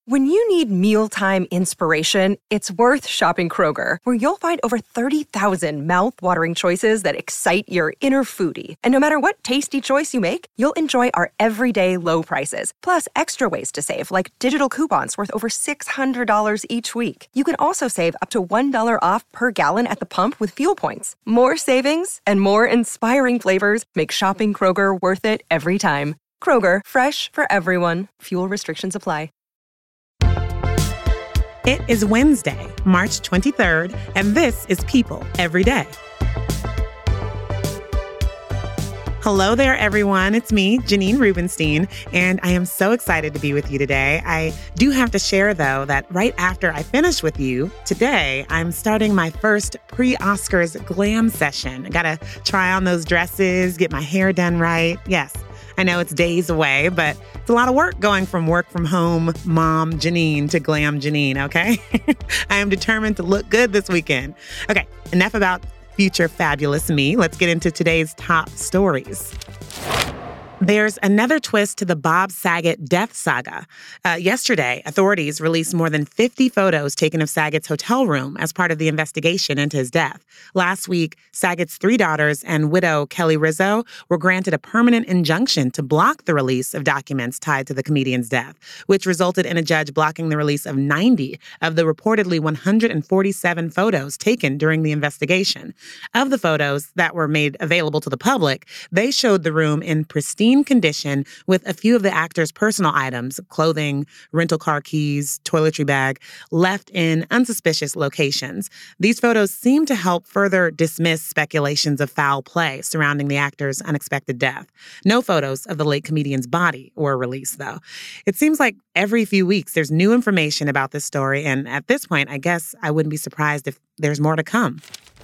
When you need mealtime inspiration, it's worth shopping Kroger, where you'll find over 30,000 mouth-watering choices that excite your inner foodie. And no matter what tasty choice you make, you'll enjoy our everyday low prices, plus extra ways to save, like digital coupons worth over $600 each week. You can also save up to $1 off per gallon at the pump with fuel points. More savings and more inspiring flavors make shopping Kroger worth it every time. Kroger, fresh for everyone. Fuel restrictions apply. It is Wednesday, March 23rd, and this is People Every Day. Hello there, everyone. It's me, Janine Rubenstein, and I am so excited to be with you today. I do have to share, though, that right after I finish with you today, I'm starting my first pre-Oscars glam session. I gotta try on those dresses, get my hair done right. Yes, I know it's days away, but it's a lot of work going from work from home mom Janine to glam Janine, okay? I am determined to look good this weekend. Okay, enough about future fabulous me. Let's get into today's top stories. There's another twist to the Bob Saget death saga. Yesterday, authorities released more than 50 photos taken of Saget's hotel room as part of the investigation into his death. Last week, Saget's 3 daughters and widow Kelly Rizzo were granted a permanent injunction to block the release of documents tied to the comedian's death, which resulted in a judge blocking the release of 90 of the reportedly 147 photos taken during the investigation. Of the photos that were made available to the public, they showed the room in pristine condition with a few of the actor's personal items, clothing, rental car keys, toiletry bag, left in unsuspicious locations. These photos seem to help further dismiss speculations of foul play surrounding the actor's unexpected death. No photos of the late comedian's body were released, though. It seems like every few weeks there's new information about this story, and at this point, I guess I wouldn't be surprised if there's more to come.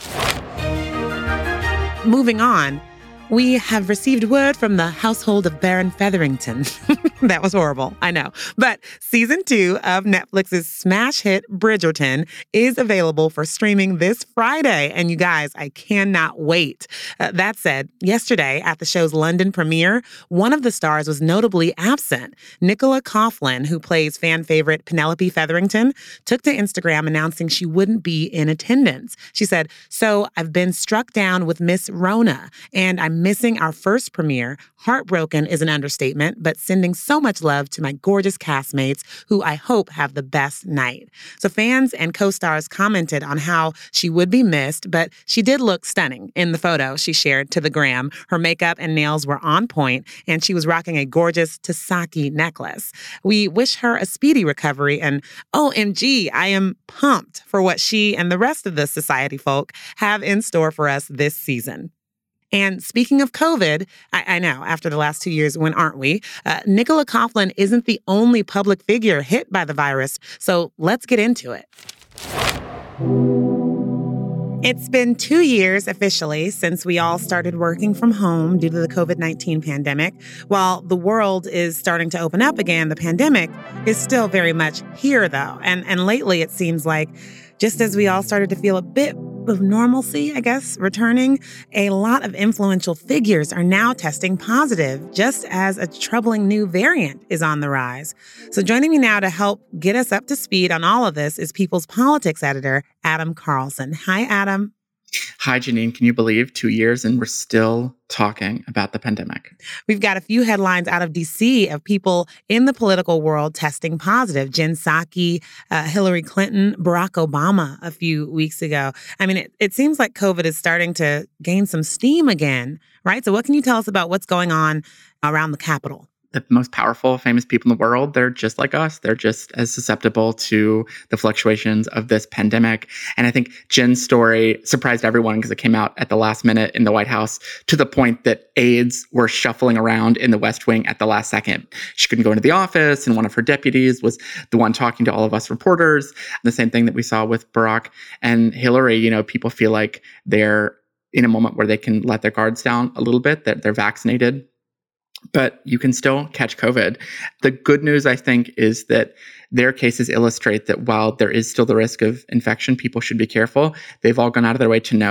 Moving on, we have received word from the household of Baron Featherington. That was horrible, I know. But season 2 of Netflix's smash hit Bridgerton is available for streaming this Friday. And you guys, I cannot wait. That said, yesterday at the show's London premiere, one of the stars was notably absent. Nicola Coughlan, who plays fan favorite Penelope Featherington, took to Instagram announcing she wouldn't be in attendance. She said, "So I've been struck down with Miss Rona, and I'm missing our first premiere. Heartbroken is an understatement, but sending so much love to my gorgeous castmates who I hope have the best night." So fans and co-stars commented on how she would be missed, but she did look stunning in the photo she shared to the gram. Her makeup and nails were on point, and she was rocking a gorgeous Tasaki necklace. We wish her a speedy recovery, and OMG, I am pumped for what she and the rest of the society folk have in store for us this season. And speaking of COVID, I know, after the last 2 years, when aren't we? Nicola Coughlan isn't the only public figure hit by the virus, so let's get into it. It's been 2 years officially since we all started working from home due to the COVID-19 pandemic. While the world is starting to open up again, the pandemic is still very much here, though. And lately, it seems like just as we all started to feel a bit of normalcy, I guess, returning, a lot of influential figures are now testing positive, just as a troubling new variant is on the rise. So joining me now to help get us up to speed on all of this is People's Politics editor, Adam Carlson. Hi, Adam. Hi, Janine. Can you believe 2 years and we're still talking about the pandemic? We've got a few headlines out of D.C. of people in the political world testing positive. Jen Psaki, Hillary Clinton, Barack Obama a few weeks ago. I mean, it seems like COVID is starting to gain some steam again, right? So what can you tell us about what's going on around the Capitol? The most powerful, famous people in the world, they're just like us. They're just as susceptible to the fluctuations of this pandemic. And I think Jen's story surprised everyone because it came out at the last minute in the White House, to the point that aides were shuffling around in the West Wing at the last second. She couldn't go into the office, and one of her deputies was the one talking to all of us reporters. The same thing that we saw with Barack and Hillary. You know, people feel like they're in a moment where they can let their guards down a little bit, that they're vaccinated. But you can still catch COVID. The good news, I think, is that their cases illustrate that while there is still the risk of infection, people should be careful. They've all gone out of their way to note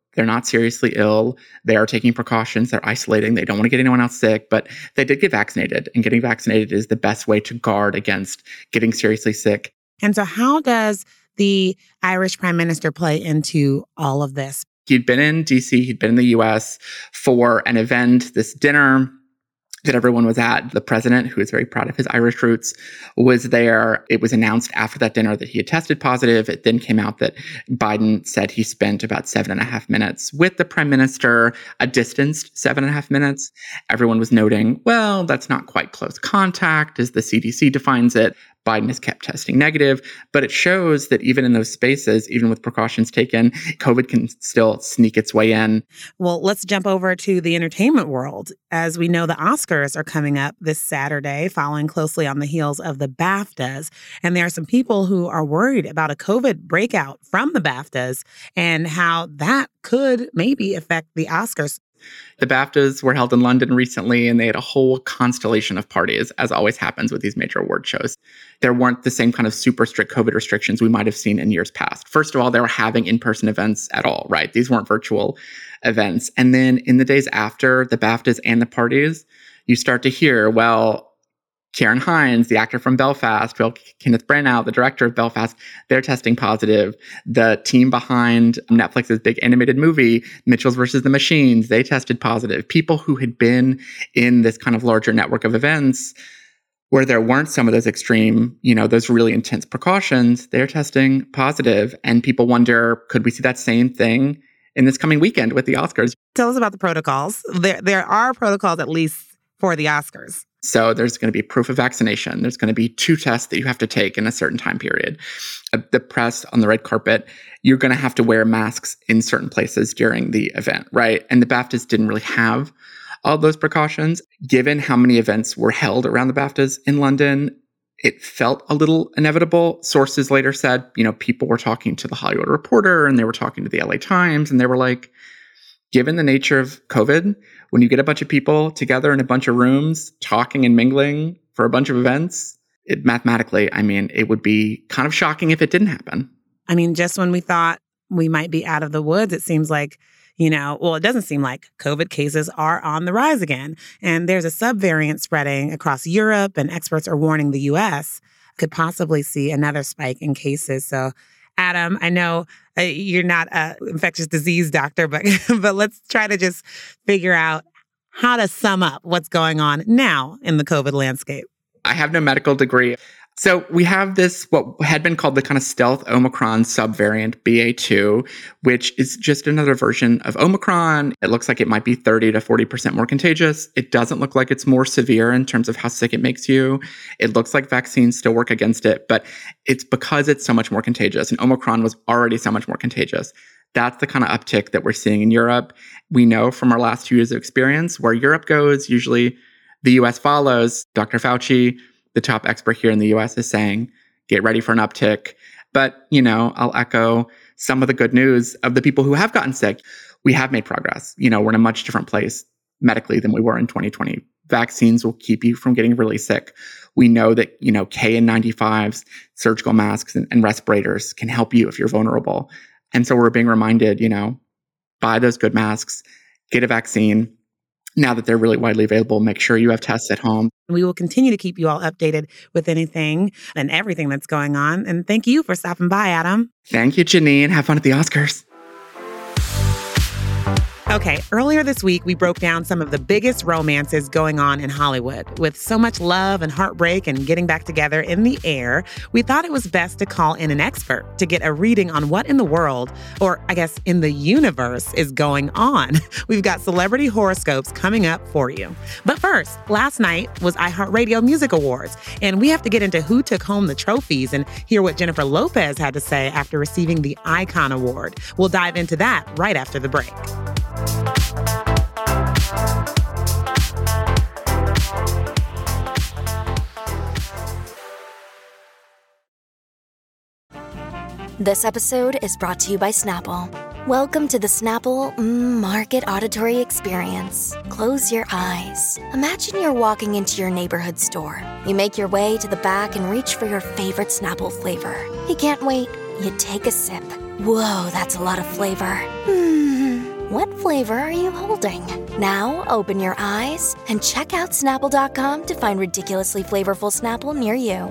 They're not seriously ill. They are taking precautions. They're isolating. They don't want to get anyone else sick, but they did get vaccinated. And getting vaccinated is the best way to guard against getting seriously sick. And so how does the Irish Prime Minister play into all of this? He'd been in DC, he'd been in the US for an event, this dinner that everyone was at. The president, who is very proud of his Irish roots, was there. It was announced after that dinner that he had tested positive. It then came out that Biden said he spent about 7.5 minutes with the prime minister, a distanced 7.5 minutes. Everyone was noting, well, that's not quite close contact as the CDC defines it. Biden has kept testing negative, but it shows that even in those spaces, even with precautions taken, COVID can still sneak its way in. Well, let's jump over to the entertainment world. As we know, the Oscars are coming up this Saturday, following closely on the heels of the BAFTAs. And there are some people who are worried about a COVID breakout from the BAFTAs and how that could maybe affect the Oscars. The BAFTAs were held in London recently, and they had a whole constellation of parties, as always happens with these major award shows. There weren't the same kind of super strict COVID restrictions we might have seen in years past. First of all, they were having in-person events at all, right? These weren't virtual events. And then in the days after the BAFTAs and the parties, you start to hear, well, Karen Hines, the actor from Belfast, Kenneth Branagh, the director of Belfast, they're testing positive. The team behind Netflix's big animated movie, Mitchells vs. the Machines, they tested positive. People who had been in this kind of larger network of events where there weren't some of those extreme, those really intense precautions, they're testing positive. And people wonder, could we see that same thing in this coming weekend with the Oscars? Tell us about the protocols. There are protocols, at least for the Oscars. So there's going to be proof of vaccination. There's going to be 2 tests that you have to take in a certain time period. The press on the red carpet, you're going to have to wear masks in certain places during the event, right? And the BAFTAs didn't really have all those precautions. Given how many events were held around the BAFTAs in London, it felt a little inevitable. Sources later said, people were talking to the Hollywood Reporter and they were talking to the LA Times, and they were like, given the nature of COVID, when you get a bunch of people together in a bunch of rooms talking and mingling for a bunch of events, mathematically, it would be kind of shocking if it didn't happen. Just when we thought we might be out of the woods, it seems like, it doesn't seem like COVID cases are on the rise again. And there's a subvariant spreading across Europe, and experts are warning the U.S. could possibly see another spike in cases. So Adam, I know you're not an infectious disease doctor, but let's try to just figure out how to sum up what's going on now in the COVID landscape. I have no medical degree. So we have this, what had been called the kind of stealth Omicron subvariant BA2, which is just another version of Omicron. It looks like it might be 30 to 40% more contagious. It doesn't look like it's more severe in terms of how sick it makes you. It looks like vaccines still work against it, but it's because it's so much more contagious. And Omicron was already so much more contagious. That's the kind of uptick that we're seeing in Europe. We know from our last 2 years of experience where Europe goes, usually the US follows. Dr. Fauci, the top expert here in the US, is saying, get ready for an uptick. But, I'll echo some of the good news of the people who have gotten sick. We have made progress. We're in a much different place medically than we were in 2020. Vaccines will keep you from getting really sick. We know that, KN95s, surgical masks, and respirators can help you if you're vulnerable. And so we're being reminded, buy those good masks, get a vaccine. Now that they're really widely available, make sure you have tests at home. We will continue to keep you all updated with anything and everything that's going on. And thank you for stopping by, Adam. Thank you, Janine. Have fun at the Oscars. Okay, earlier this week, we broke down some of the biggest romances going on in Hollywood. With so much love and heartbreak and getting back together in the air, we thought it was best to call in an expert to get a reading on what in the world, or I guess in the universe, is going on. We've got celebrity horoscopes coming up for you. But first, last night was iHeartRadio Music Awards, and we have to get into who took home the trophies and hear what Jennifer Lopez had to say after receiving the Icon Award. We'll dive into that right after the break. This episode is brought to you by Snapple. Welcome to the Snapple Market Auditory Experience. Close your eyes. Imagine you're walking into your neighborhood store. You make your way to the back and reach for your favorite Snapple flavor. You can't wait. You take a sip. Whoa, that's a lot of flavor. What flavor are you holding? Now open your eyes and check out Snapple.com to find ridiculously flavorful Snapple near you.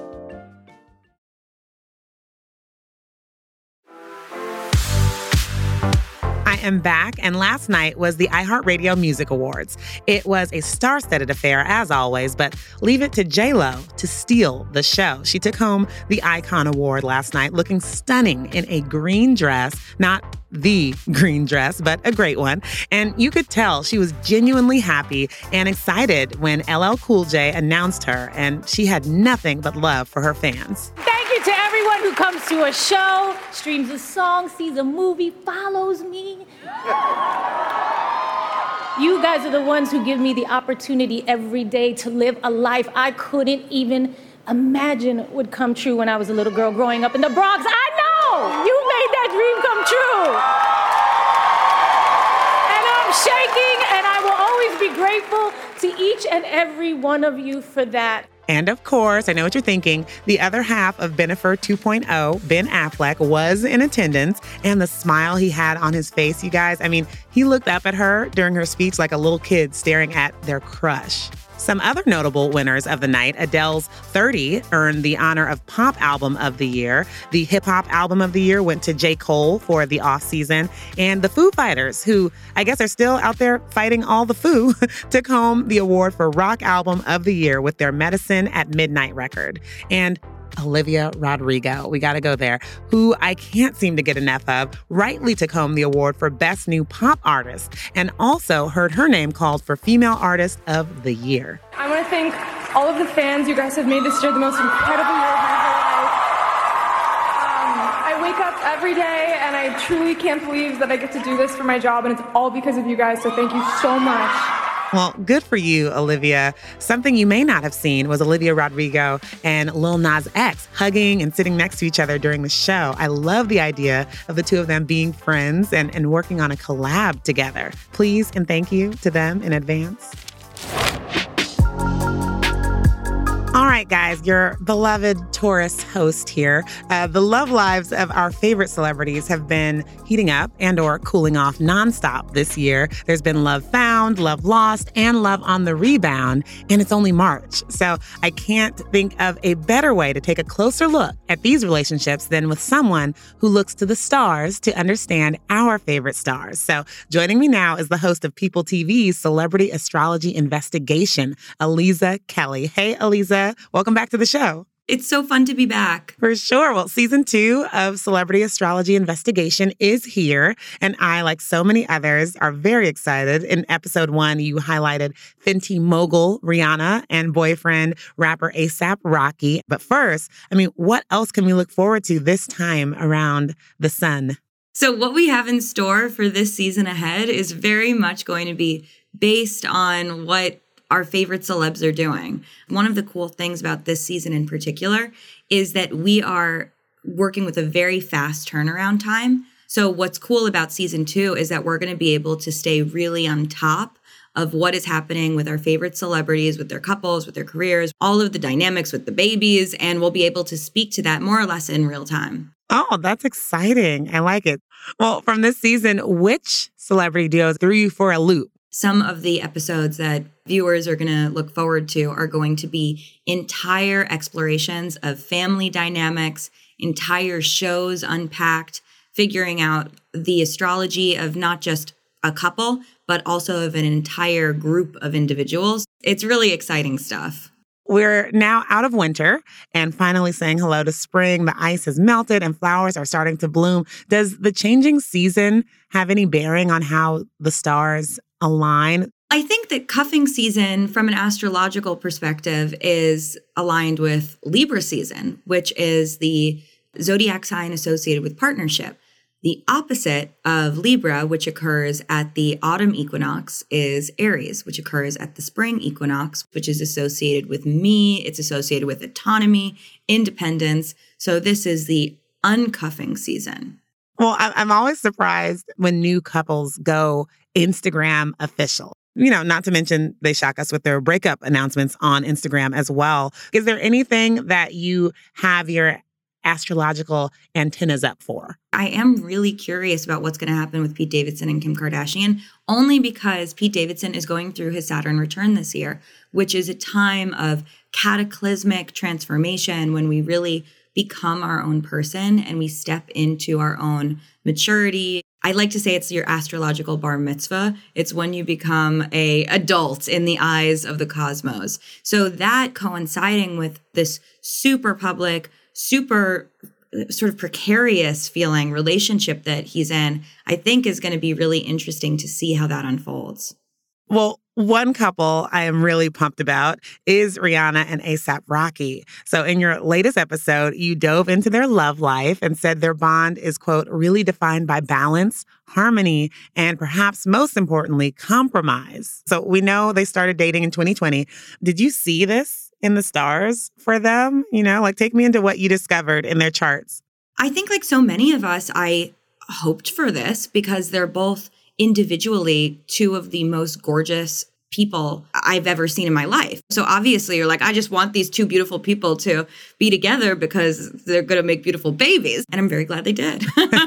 I am back, and last night was the iHeartRadio Music Awards. It was a star-studded affair, as always, but leave it to J-Lo to steal the show. She took home the Icon Award last night, looking stunning in a green dress, not the green dress, but a great one. And you could tell she was genuinely happy and excited when LL Cool J announced her, and she had nothing but love for her fans. Thank you to everyone who comes to a show, streams a song, sees a movie, follows me. You guys are the ones who give me the opportunity every day to live a life I couldn't even imagine would come true when I was a little girl growing up in the Bronx. I know! You made that dream come true. And I'm shaking, and I will always be grateful to each and every one of you for that. And of course, I know what you're thinking, the other half of Bennifer 2.0, Ben Affleck, was in attendance, and the smile he had on his face, you guys, I mean, he looked up at her during her speech like a little kid staring at their crush. Some other notable winners of the night, Adele's 30 earned the honor of Pop Album of the Year. The Hip Hop Album of the Year went to J. Cole for the off-season. And the Foo Fighters, who I guess are still out there fighting all the Foo, took home the award for Rock Album of the Year with their Medicine at Midnight record. And Olivia Rodrigo, we got to go there, who I can't seem to get enough of, rightly took home the award for Best New Pop Artist and also heard her name called for Female Artist of the Year. I want to thank all of the fans. You guys have made this year the most incredible year of my whole life. I wake up every day and I truly can't believe that I get to do this for my job, and it's all because of you guys, so thank you so much. Well, good for you, Olivia. Something you may not have seen was Olivia Rodrigo and Lil Nas X hugging and sitting next to each other during the show. I love the idea of the two of them being friends and working on a collab together. Please and thank you to them in advance. All right, guys, your beloved Taurus host here. The love lives of our favorite celebrities have been heating up and or cooling off nonstop this year. There's been love found, love lost, and love on the rebound, and it's only March. So I can't think of a better way to take a closer look at these relationships than with someone who looks to the stars to understand our favorite stars. So joining me now is the host of People TV's Celebrity Astrology Investigation, Aliza Kelly. Hey, Aliza. Welcome back to the show. It's so fun to be back. For sure. Well, season 2 of Celebrity Astrology Investigation is here. And I, like so many others, are very excited. In episode 1, you highlighted Fenty mogul Rihanna and boyfriend rapper A$AP Rocky. But first, I mean, what else can we look forward to this time around the sun? So what we have in store for this season ahead is very much going to be based on what our favorite celebs are doing. One of the cool things about this season in particular is that we are working with a very fast turnaround time. So what's cool about season 2 is that we're going to be able to stay really on top of what is happening with our favorite celebrities, with their couples, with their careers, all of the dynamics with the babies, and we'll be able to speak to that more or less in real time. Oh, that's exciting. I like it. Well, from this season, which celebrity duos threw you for a loop? Some of the episodes that viewers are going to look forward to are going to be entire explorations of family dynamics, entire shows unpacked, figuring out the astrology of not just a couple, but also of an entire group of individuals. It's really exciting stuff. We're now out of winter and finally saying hello to spring. The ice has melted and flowers are starting to bloom. Does the changing season have any bearing on how the stars align? I think that cuffing season from an astrological perspective is aligned with Libra season, which is the zodiac sign associated with partnership. The opposite of Libra, which occurs at the autumn equinox, is Aries, which occurs at the spring equinox, which is associated with me. It's associated with autonomy, independence. So this is the uncuffing season. Well, I'm always surprised when new couples go Instagram official. You know, not to mention they shock us with their breakup announcements on Instagram as well. Is there anything that you have your astrological antennas up for? I am really curious about what's going to happen with Pete Davidson and Kim Kardashian, only because Pete Davidson is going through his Saturn return this year, which is a time of cataclysmic transformation when we really become our own person and we step into our own maturity. I like to say it's your astrological bar mitzvah. It's when you become an adult in the eyes of the cosmos. So that coinciding with this super public, super sort of precarious feeling relationship that he's in, I think is going to be really interesting to see how that unfolds. Well, one couple I am really pumped about is Rihanna and A$AP Rocky. So in your latest episode, you dove into their love life and said their bond is, quote, really defined by balance, harmony, and perhaps most importantly, compromise. So we know they started dating in 2020. Did you see this in the stars for them? You know, like take me into what you discovered in their charts. I think like so many of us, I hoped for this because they're both individually two of the most gorgeous people I've ever seen in my life. So obviously you're like, I just want these two beautiful people to be together because they're going to make beautiful babies. And I'm very glad they did.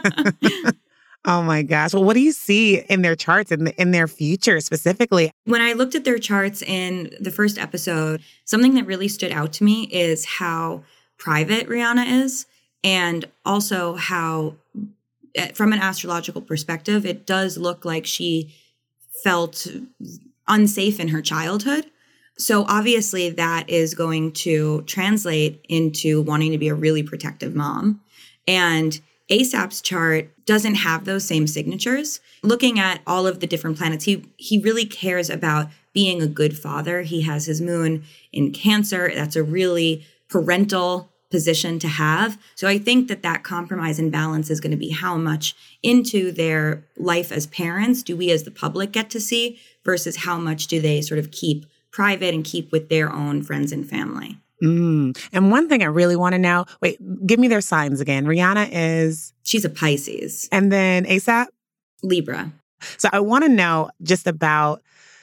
Oh my gosh. Well, what do you see in their charts and in their future specifically? When I looked at their charts in the first episode, something that really stood out to me is how private Rihanna is, and also how, from an astrological perspective, it does look like she felt unsafe in her childhood. So obviously that is going to translate into wanting to be a really protective mom. And A$AP's chart doesn't have those same signatures. Looking at all of the different planets, he really cares about being a good father. He has his moon in Cancer. That's a really parental position to have. So I think that compromise and balance is going to be how much into their life as parents do we as the public get to see versus how much do they sort of keep private and keep with their own friends and family. And one thing I really want to know, wait, give me their signs again. Rihanna is? She's a Pisces. And then A$AP? Libra. So I want to know just about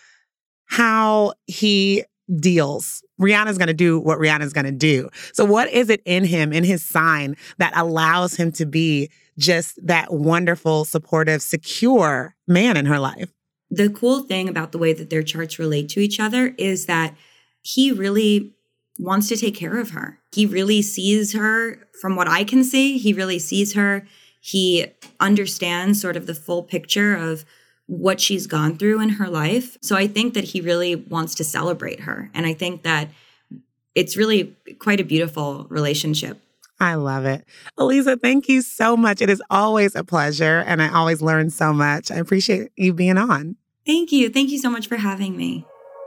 how he deals. Rihanna's going to do what Rihanna's going to do. So what is it in him, in his sign, that allows him to be just that wonderful, supportive, secure man in her life? The cool thing about the way that their charts relate to each other is that he really wants to take care of her. He really sees her, from what I can see, he really sees her. He understands sort of the full picture of what she's gone through in her life. So I think that he really wants to celebrate her. And I think that it's really quite a beautiful relationship. I love it. Aliza, thank you so much. It is always a pleasure, and I always learn so much. I appreciate you being on. Thank you. Thank you so much for having me.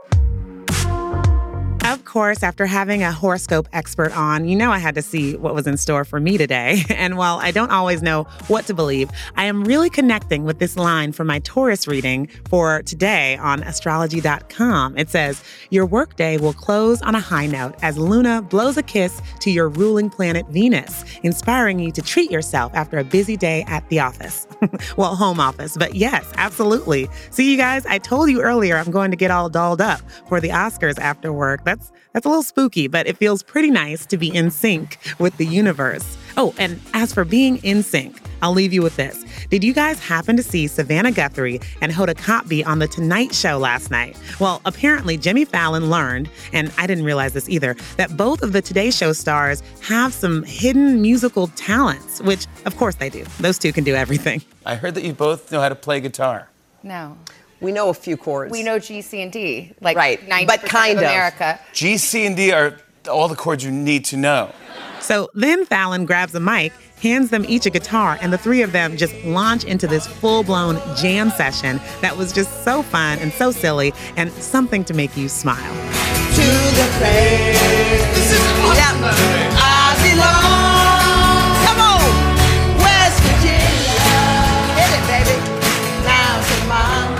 Of course, after having a horoscope expert on, you know I had to see what was in store for me today. And while I don't always know what to believe, I am really connecting with this line from my Taurus reading for today on astrology.com. It says, your workday will close on a high note as Luna blows a kiss to your ruling planet Venus, inspiring you to treat yourself after a busy day at the office. Well, home office, but yes, absolutely. See, you guys, I told you earlier I'm going to get all dolled up for the Oscars after work. That's a little spooky, but it feels pretty nice to be in sync with the universe. Oh, and as for being in sync, I'll leave you with this. Did you guys happen to see Savannah Guthrie and Hoda Kotb on The Tonight Show last night? Well, apparently Jimmy Fallon learned, and I didn't realize this either, that both of the Today Show stars have some hidden musical talents, which of course they do. Those two can do everything. I heard that you both know how to play guitar. No. We know a few chords. We know G, C, and D, like right. 90% but kind of America. G, C, and D are all the chords you need to know. So then Fallon grabs a mic, hands them each a guitar, and the three of them just launch into this full-blown jam session that was just so fun and so silly and something to make you smile. To the place. This is awesome. Yep. I belong. Come on. West Virginia. Hit it, baby. Now to mama.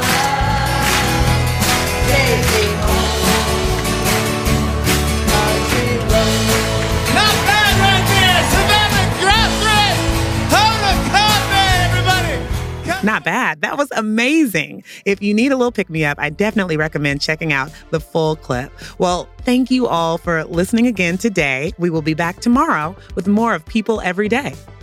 Take me home. Country road. Not bad right there. Savannah Guthrie. Hoda Kotb, everybody. Come Not bad. That was amazing. If you need a little pick-me-up, I definitely recommend checking out the full clip. Well, thank you all for listening again today. We will be back tomorrow with more of People Every Day.